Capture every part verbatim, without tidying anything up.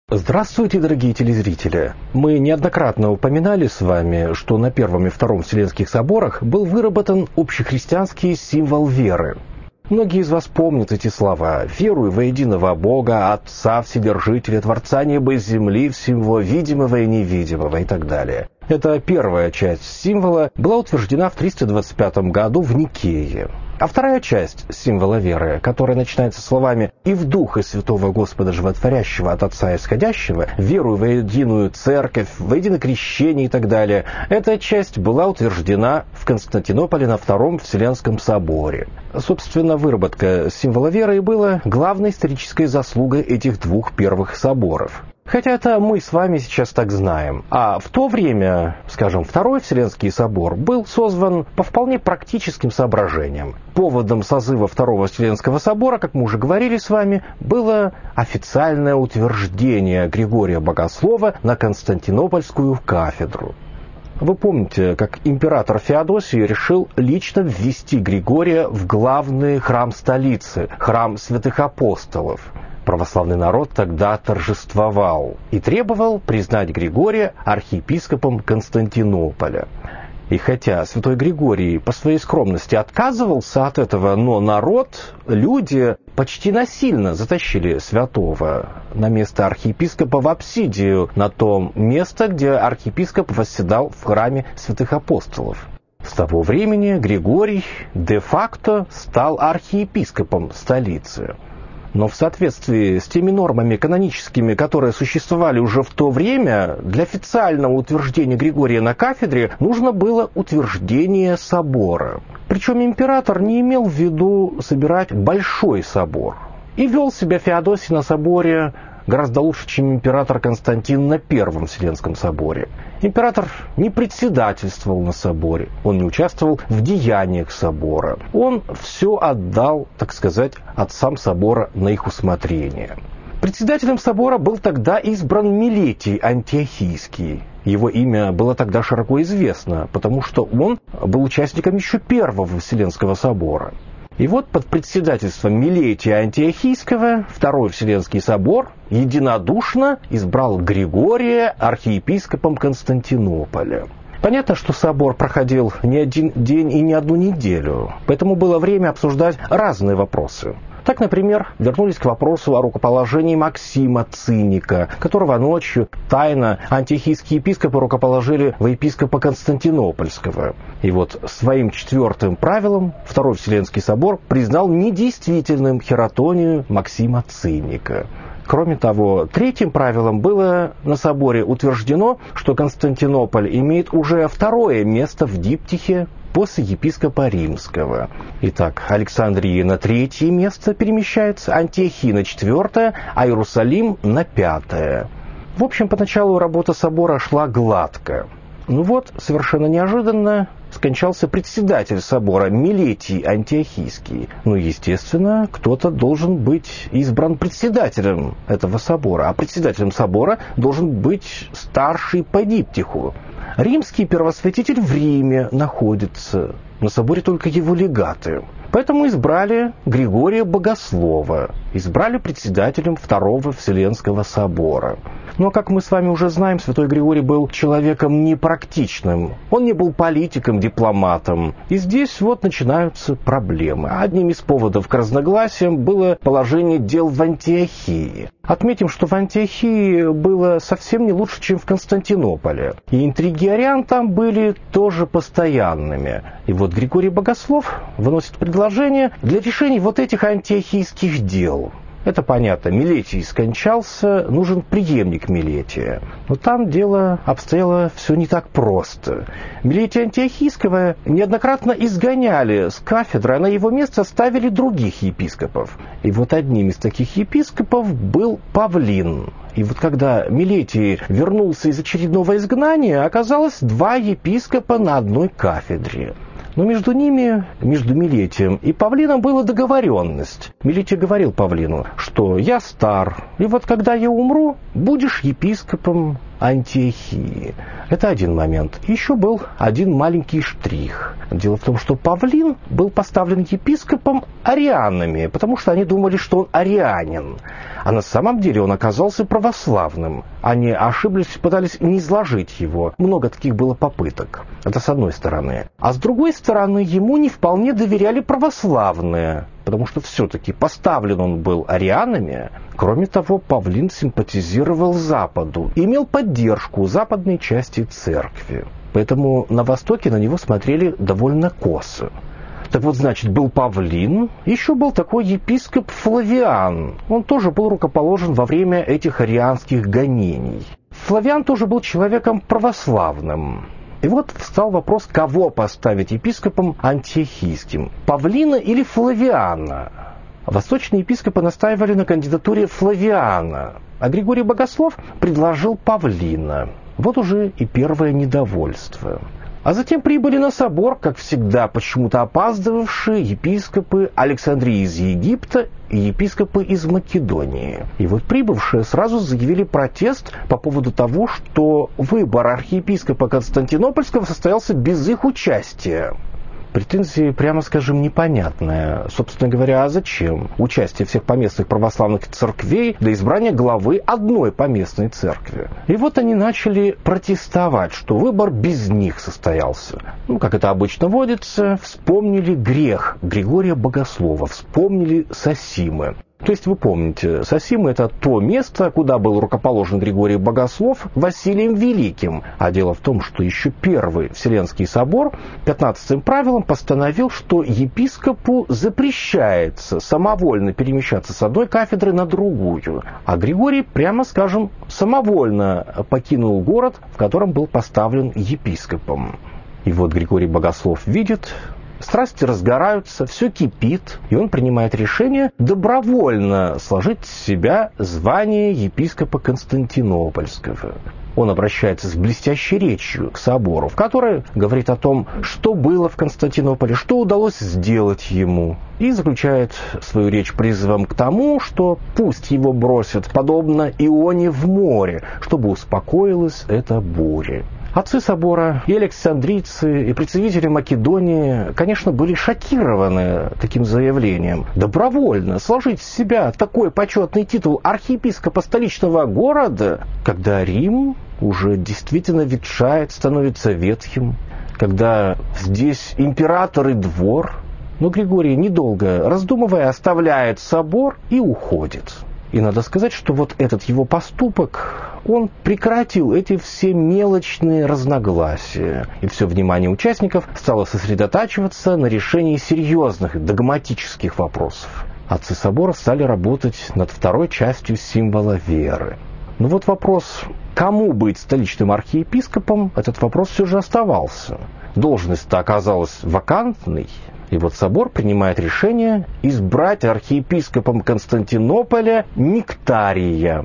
Здравствуйте, дорогие телезрители! Мы неоднократно упоминали с вами, что на Первом и Втором Вселенских соборах был выработан общехристианский символ веры. Многие из вас помнят эти слова: «Верую во единого Бога, Отца, Вседержителя, Творца неба и земли, всего видимого и невидимого» и так далее. Эта первая часть символа была утверждена в триста двадцать пятом году в Никее. А вторая часть символа веры, которая начинается словами «И в Духа Святого Господа Животворящего от Отца Исходящего, верую во единую Церковь, во единое крещение» и так далее, эта часть была утверждена в Константинополе на Втором Вселенском соборе. Собственно, выработка символа веры и была главной исторической заслугой этих двух первых соборов. Хотя это мы с вами сейчас так знаем. А в то время, скажем, Второй Вселенский собор был созван по вполне практическим соображениям. Поводом созыва Второго Вселенского собора, как мы уже говорили с вами, было официальное утверждение Григория Богослова на Константинопольскую кафедру. Вы помните, как император Феодосий решил лично ввести Григория в главный храм столицы, храм святых апостолов. Православный народ тогда торжествовал и требовал признать Григория архиепископом Константинополя. И хотя святой Григорий по своей скромности отказывался от этого, но народ, люди почти насильно затащили святого на место архиепископа в апсидию, на то место, где архиепископ восседал в храме святых апостолов. С того времени Григорий де-факто стал архиепископом столицы. Но в соответствии с теми нормами каноническими, которые существовали уже в то время, для официального утверждения Григория на кафедре нужно было утверждение собора. Причем император не имел в виду собирать большой собор. И вел себя Феодосий на соборе гораздо лучше, чем император Константин на Первом Вселенском соборе. Император не председательствовал на соборе, он не участвовал в деяниях собора. Он все отдал, так сказать, отцам собора на их усмотрение. Председателем собора был тогда избран Милетий Антиохийский. Его имя было тогда широко известно, потому что он был участником еще Первого Вселенского собора. И вот под председательством Милетия Антиохийского Второй Вселенский собор единодушно избрал Григория архиепископом Константинополя. Понятно, что собор проходил не один день и не одну неделю, поэтому было время обсуждать разные вопросы. Так, например, вернулись к вопросу о рукоположении Максима Циника, которого ночью тайно антиохийские епископы рукоположили во епископа Константинопольского. И вот своим четвертым правилом Второй Вселенский собор признал недействительным хератонию Максима Циника. Кроме того, третьим правилом было на соборе утверждено, что Константинополь имеет уже второе место в диптихе после епископа Римского. Итак, Александрия на третье место перемещается, Антиохия на четвертое, а Иерусалим на пятое. В общем, поначалу работа собора шла гладко. Ну вот, совершенно неожиданно скончался председатель собора Милетий Антиохийский. Ну, естественно, кто-то должен быть избран председателем этого собора, а председателем собора должен быть старший по диптиху. Римский первосвятитель в Риме находится, на соборе только его легаты. Поэтому избрали Григория Богослова, избрали председателем Второго Вселенского собора. Но, как мы с вами уже знаем, святой Григорий был человеком непрактичным. Он не был политиком, дипломатом. И здесь вот начинаются проблемы. Одним из поводов к разногласиям было положение дел в Антиохии. Отметим, что в Антиохии было совсем не лучше, чем в Константинополе. И интриги ариан там были тоже постоянными. И вот Григорий Богослов выносит предложение для решения вот этих антиохийских дел. Это понятно, Милетий скончался, нужен преемник Милетия. Но там дело обстояло все не так просто. Милетия Антиохийского неоднократно изгоняли с кафедры, а на его место ставили других епископов. И вот одним из таких епископов был Павлин. И вот когда Милетий вернулся из очередного изгнания, оказалось два епископа на одной кафедре. Но между ними, между Милетием и Павлином, была договоренность. Милетий говорил Павлину, что «я стар, и вот когда я умру, будешь епископом Антиохии. Это один момент. Еще был один маленький штрих. Дело в том, что Павлин был поставлен епископом арианами, потому что они думали, что он арианин. А на самом деле он оказался православным. Они ошиблись, пытались не изложить его. Много таких было попыток. Это с одной стороны. А с другой стороны, ему не вполне доверяли православные, потому что все-таки поставлен он был арианами. Кроме того, Павлин симпатизировал Западу, имел поддержку западной части церкви. Поэтому на Востоке на него смотрели довольно косо. Так вот, значит, был Павлин, еще был такой епископ Флавиан. Он тоже был рукоположен во время этих арианских гонений. Флавиан тоже был человеком православным. И вот встал вопрос, кого поставить епископом антиохийским, Павлина или Флавиана. Восточные епископы настаивали на кандидатуре Флавиана, а Григорий Богослов предложил Павлина. Вот уже и первое недовольство. А затем прибыли на собор, как всегда, почему-то опаздывавшие епископы Александрии из Египта и епископы из Македонии. И вот прибывшие сразу заявили протест по поводу того, что выбор архиепископа Константинопольского состоялся без их участия. Претензии, прямо скажем, непонятные. Собственно говоря, а зачем? Участие всех поместных православных церквей до избрания главы одной поместной церкви. И вот они начали протестовать, что выбор без них состоялся. Ну, как это обычно водится, вспомнили грех Григория Богослова, вспомнили Сосимы. То есть вы помните, Сосимы — это то место, куда был рукоположен Григорий Богослов Василием Великим. А дело в том, что еще Первый Вселенский собор пятнадцатым правилом постановил, что епископу запрещается самовольно перемещаться с одной кафедры на другую. А Григорий, прямо скажем, самовольно покинул город, в котором был поставлен епископом. И вот Григорий Богослов видит... Страсти разгораются, все кипит, и он принимает решение добровольно сложить с себя звание епископа Константинопольского. Он обращается с блестящей речью к собору, в которой говорит о том, что было в Константинополе, что удалось сделать ему, и заключает свою речь призывом к тому, что пусть его бросят, подобно Ионе, в море, чтобы успокоилась эта буря. Отцы собора, и александрийцы, и представители Македонии, конечно, были шокированы таким заявлением. Добровольно сложить с себя такой почетный титул архиепископа столичного города, когда Рим уже действительно ветшает, становится ветхим, когда здесь император и двор. Но Григорий, недолго раздумывая, оставляет собор и уходит. И надо сказать, что вот этот его поступок, он прекратил эти все мелочные разногласия. И все внимание участников стало сосредотачиваться на решении серьезных догматических вопросов. Отцы собора стали работать над второй частью символа веры. Но вот вопрос, кому быть столичным архиепископом, этот вопрос все же оставался. Должность-то оказалась вакантной. И вот собор принимает решение избрать архиепископом Константинополя Нектария.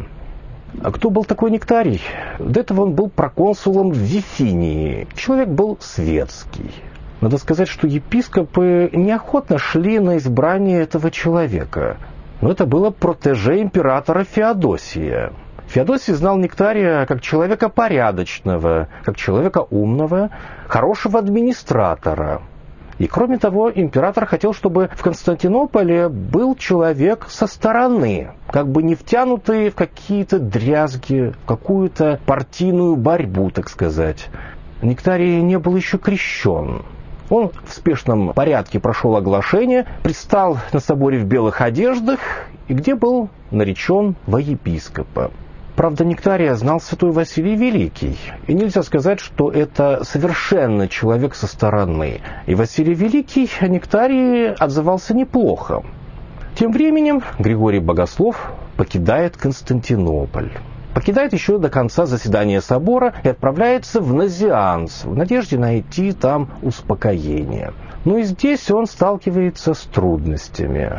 А кто был такой Нектарий? До этого он был проконсулом в Вифинии. Человек был светский. Надо сказать, что епископы неохотно шли на избрание этого человека. Но это было протеже императора Феодосия. Феодосий знал Нектария как человека порядочного, как человека умного, хорошего администратора. И кроме того, император хотел, чтобы в Константинополе был человек со стороны, как бы не втянутый в какие-то дрязги, в какую-то партийную борьбу, так сказать. Нектарий не был еще крещен. Он в спешном порядке прошел оглашение, предстал на соборе в белых одеждах, и где был наречен во епископа. Правда, Нектария знал святой Василий Великий, и нельзя сказать, что это совершенно человек со стороны. И Василий Великий о Нектарии отзывался неплохо. Тем временем Григорий Богослов покидает Константинополь. Покидает еще до конца заседания собора и отправляется в Назианс, в надежде найти там успокоение. Но и здесь он сталкивается с трудностями.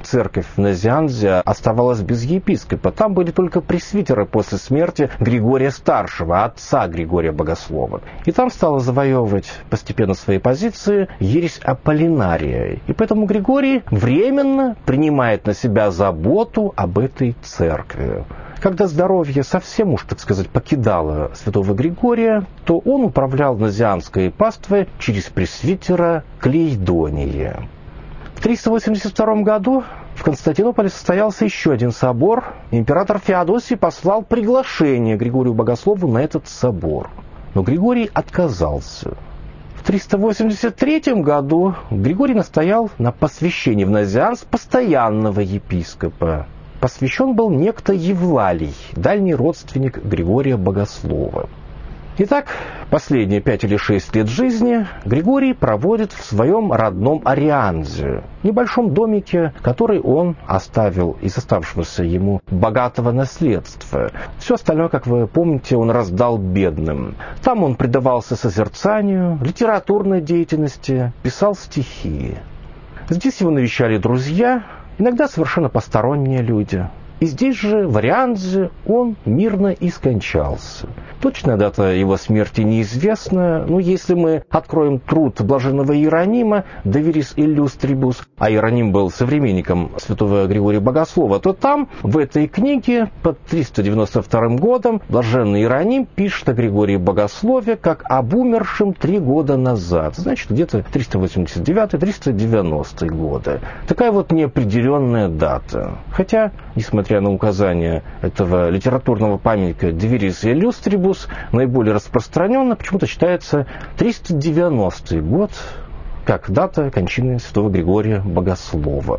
церковь в Назианзе оставалась без епископа. Там были только пресвитеры после смерти Григория Старшего, отца Григория Богослова. И там стала завоевывать постепенно свои позиции ересь Аполлинария. И поэтому Григорий временно принимает на себя заботу об этой церкви. Когда здоровье совсем уж, так сказать, покидало святого Григория, то он управлял назианской паствой через пресвитера Клейдония. В триста восемьдесят втором году в Константинополе состоялся еще один собор. Император Феодосий послал приглашение Григорию Богослову на этот собор. Но Григорий отказался. В триста восемьдесят третьем году Григорий настоял на посвящении в Назианз постоянного епископа. Посвящен был некто Евлалий, дальний родственник Григория Богослова. Итак, последние пять или шесть лет жизни Григорий проводит в своем родном Арианзе, небольшом домике, который он оставил из оставшегося ему богатого наследства. Все остальное, как вы помните, он раздал бедным. Там он предавался созерцанию, литературной деятельности, писал стихи. Здесь его навещали друзья, иногда совершенно посторонние люди. И здесь же, в Арианзе, он мирно и скончался. Точная дата его смерти неизвестна, но если мы откроем труд блаженного Иеронима «De viris illustribus», а Иероним был современником святого Григория Богослова, то там, в этой книге, под триста девяносто вторым годом, блаженный Иероним пишет о Григории Богослове как об умершем три года назад. Значит, где-то триста восемьдесят девятый - триста девяностый годы. Такая вот неопределенная дата. Хотя, несмотря на указание этого литературного памятника «De viris illustribus», наиболее распространенно почему-то считается триста девяностый год как дата кончины святого Григория Богослова.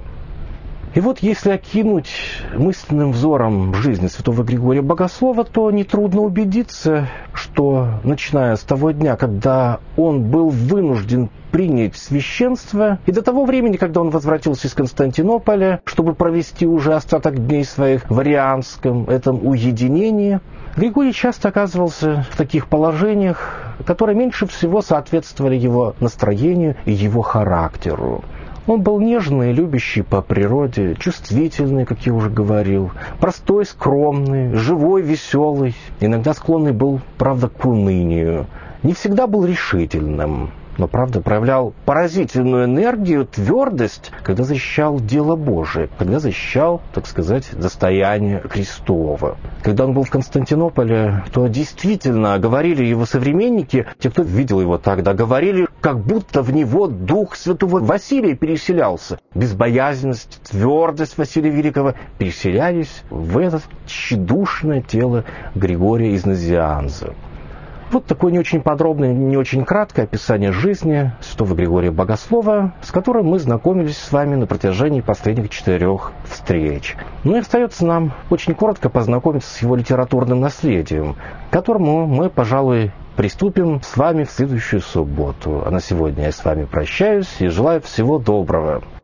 И вот если окинуть мысленным взором жизни святого Григория Богослова, то нетрудно убедиться, что начиная с того дня, когда он был вынужден принять священство, и до того времени, когда он возвратился из Константинополя, чтобы провести уже остаток дней своих в арианском этом уединении, Григорий часто оказывался в таких положениях, которые меньше всего соответствовали его настроению и его характеру. Он был нежный, любящий по природе, чувствительный, как я уже говорил, простой, скромный, живой, веселый, иногда склонный был, правда, к унынию, не всегда был решительным, но, правда, проявлял поразительную энергию, твердость, когда защищал дело Божие, когда защищал, так сказать, достояние Христово. Когда он был в Константинополе, то действительно говорили его современники, те, кто видел его тогда, говорили, как будто в него дух святого Василия переселялся. Безбоязненность, твердость Василия Великого переселялись в это тщедушное тело Григория из Назианза. Вот такое не очень подробное, не очень краткое описание жизни святого Григория Богослова, с которым мы знакомились с вами на протяжении последних четырех встреч. Ну и остается нам очень коротко познакомиться с его литературным наследием, к которому мы, пожалуй, приступим с вами в следующую субботу. А на сегодня я с вами прощаюсь и желаю всего доброго.